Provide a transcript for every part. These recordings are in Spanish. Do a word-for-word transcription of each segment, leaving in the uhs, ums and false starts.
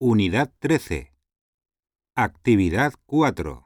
Unidad trece. Actividad cuatro.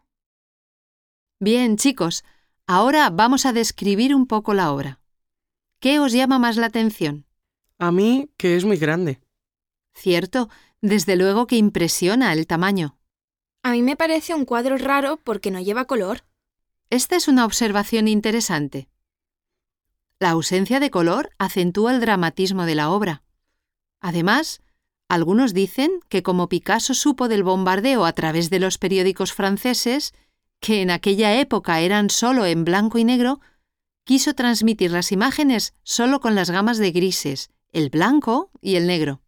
Bien, chicos, ahora vamos a describir un poco la obra. ¿Qué os llama más la atención? A mí, que es muy grande. Cierto, desde luego que impresiona el tamaño. A mí me parece un cuadro raro porque no lleva color. Esta es una observación interesante. La ausencia de color acentúa el dramatismo de la obra. Además, algunos dicen que como Picasso supo del bombardeo a través de los periódicos franceses, que en aquella época eran solo en blanco y negro, quiso transmitir las imágenes solo con las gamas de grises, el blanco y el negro.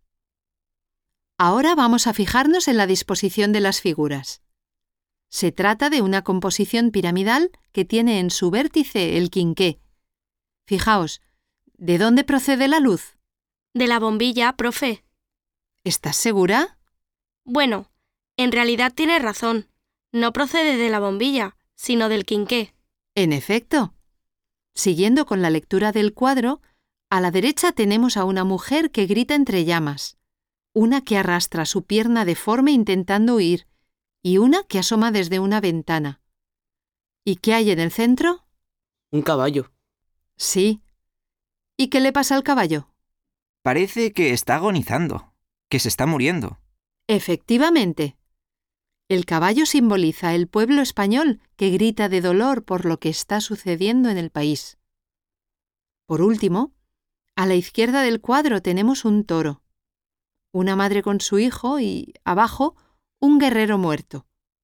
Ahora vamos a fijarnos en la disposición de las figuras. Se trata de una composición piramidal que tiene en su vértice el quinqué. Fijaos, ¿de dónde procede la luz? De la bombilla, profe. ¿Estás segura? Bueno, en realidad tiene razón. No procede de la bombilla, sino del quinqué. En efecto. Siguiendo con la lectura del cuadro, a la derecha tenemos a una mujer que grita entre llamas, una que arrastra su pierna deforme intentando huir y una que asoma desde una ventana. ¿Y qué hay en el centro? Un caballo. Sí. ¿Y qué le pasa al caballo? Parece que está agonizando, que se está muriendo. Efectivamente. El caballo simboliza el pueblo español que grita de dolor por lo que está sucediendo en el país. Por último, a la izquierda del cuadro tenemos un toro, una madre con su hijo y, abajo, un guerrero muerto.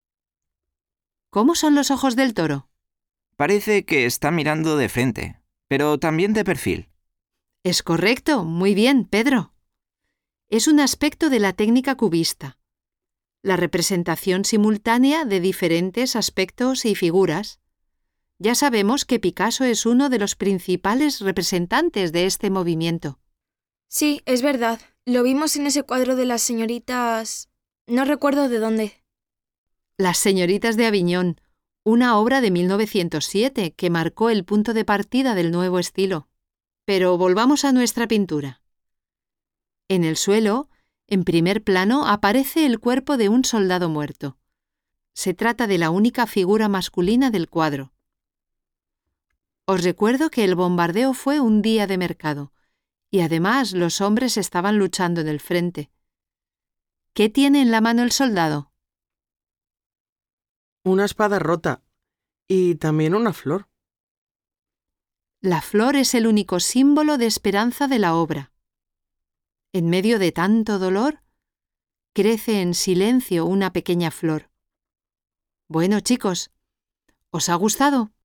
¿Cómo son los ojos del toro? Parece que está mirando de frente, pero también de perfil. Es correcto, muy bien, Pedro. Es un aspecto de la técnica cubista, la representación simultánea de diferentes aspectos y figuras. Ya sabemos que Picasso es uno de los principales representantes de este movimiento. Sí, es verdad. Lo vimos en ese cuadro de las señoritas... No recuerdo de dónde. Las señoritas de Aviñón, una obra de mil novecientos siete que marcó el punto de partida del nuevo estilo. Pero volvamos a nuestra pintura. En el suelo, en primer plano, aparece el cuerpo de un soldado muerto. Se trata de la única figura masculina del cuadro. Os recuerdo que el bombardeo fue un día de mercado, y además los hombres estaban luchando en el frente. ¿Qué tiene en la mano el soldado? Una espada rota. Y también una flor. La flor es el único símbolo de esperanza de la obra. En medio de tanto dolor, crece en silencio una pequeña flor. Bueno, chicos, ¿os ha gustado?